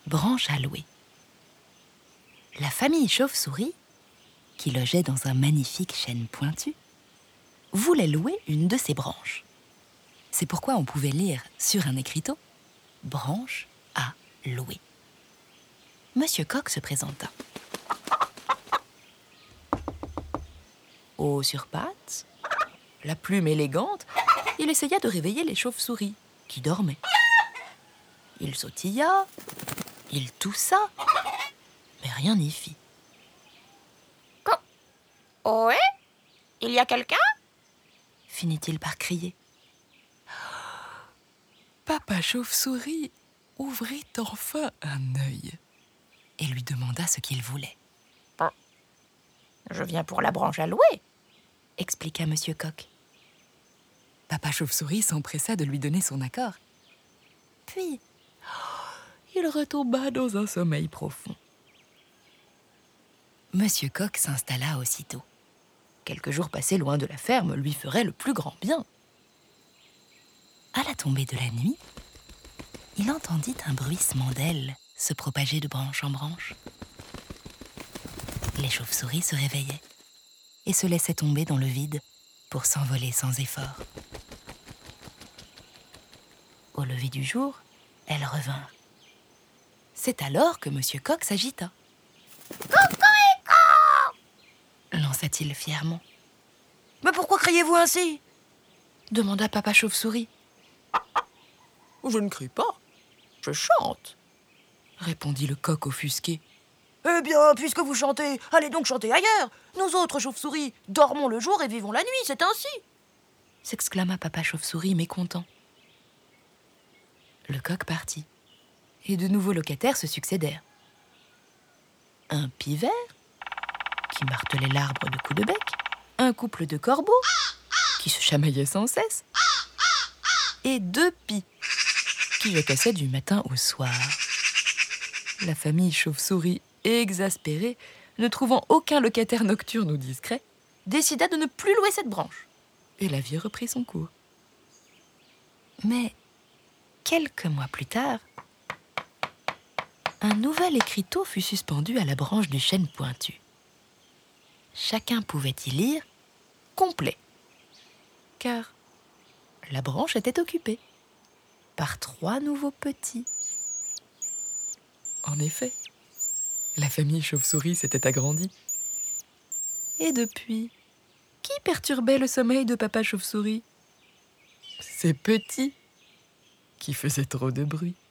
branche à louer. La famille chauve-souris, qui logeait dans un magnifique chêne pointu, voulait louer une de ces branches. C'est pourquoi on pouvait lire sur un écriteau « Branche à louer ». Monsieur Coq se présenta. Haut sur pattes, la plume élégante, il essaya de réveiller les chauves-souris, qui dormaient. Il sautilla, il toussa, mais rien n'y fit. « Ohé, il y a quelqu'un ?» finit-il par crier. Papa Chauve-souris ouvrit enfin un œil et lui demanda ce qu'il voulait. « Je viens pour la branche à louer », expliqua Monsieur Coq. Papa Chauve-souris s'empressa de lui donner son accord. Puis, il retomba dans un sommeil profond. Monsieur Coq s'installa aussitôt. Quelques jours passés loin de la ferme lui feraient le plus grand bien. À la tombée de la nuit, il entendit un bruissement d'ailes se propager de branche en branche. Les chauves-souris se réveillaient et se laissaient tomber dans le vide pour s'envoler sans effort. Au lever du jour, elles revinrent. C'est alors que Monsieur Coq s'agita. « Cocorico » lança-t-il fièrement. « Mais pourquoi criez-vous ainsi ?» demanda Papa Chauve-souris. « Je ne crie pas, je chante » répondit le coq offusqué. « Eh bien, puisque vous chantez, allez donc chanter ailleurs. Nous autres chauves-souris, dormons le jour et vivons la nuit, c'est ainsi » s'exclama Papa Chauve-souris mécontent. Le coq partit, et de nouveaux locataires se succédèrent. Un pivert, qui martelait l'arbre de coups de bec, un couple de corbeaux, qui se chamaillaient sans cesse, et 2 pies, qui jacassaient du matin au soir. La famille chauve-souris, exaspérée, ne trouvant aucun locataire nocturne ou discret, décida de ne plus louer cette branche, et la vie reprit son cours. Mais quelques mois plus tard, un nouvel écriteau fut suspendu à la branche du chêne pointu. Chacun pouvait y lire « complet », car la branche était occupée par 3 nouveaux petits. En effet, la famille chauve-souris s'était agrandie. Et depuis, qui perturbait le sommeil de Papa Chauve-souris ? Ces petits qui faisaient trop de bruit.